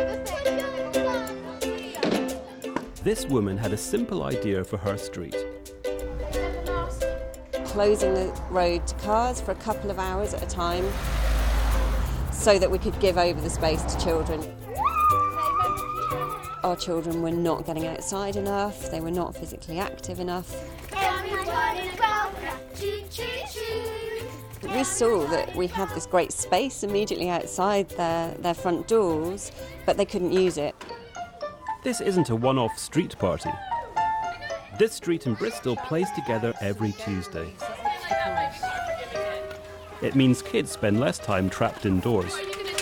This woman had a simple idea for her street. Closing the road to cars for a couple of hours at a time so that we could give over the space to children. Our children were not getting outside enough, they were not physically active enough. We saw that we had this great space immediately outside their front doors, but they couldn't use it. This isn't a one-off street party. This street in Bristol plays together every Tuesday. It means kids spend less time trapped indoors.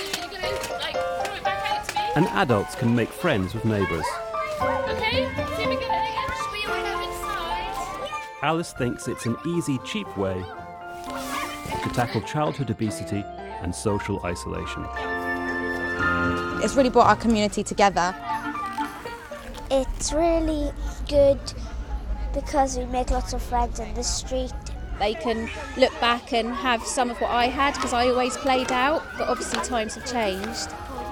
And adults can make friends with neighbours. Alice thinks it's an easy, cheap way to tackle childhood obesity and social isolation. It's really brought our community together. It's really good because we make lots of friends in the street. They can look back and have some of what I had because I always played out, but obviously times have changed.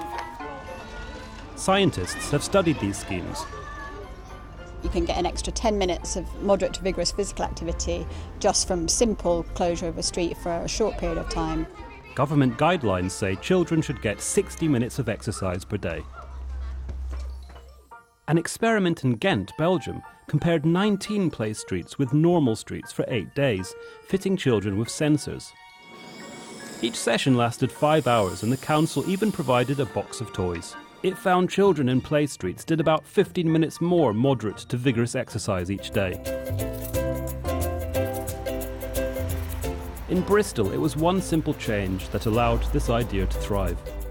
Scientists have studied these schemes. You can get an extra 10 minutes of moderate to vigorous physical activity just from simple closure of a street for a short period of time. Government guidelines say children should get 60 minutes of exercise per day. An experiment in Ghent, Belgium, compared 19 play streets with normal streets for 8 days, fitting children with sensors. Each session lasted 5 hours and the council even provided a box of toys. It found children in play streets did about 15 minutes more moderate to vigorous exercise each day. In Bristol, it was one simple change that allowed this idea to thrive.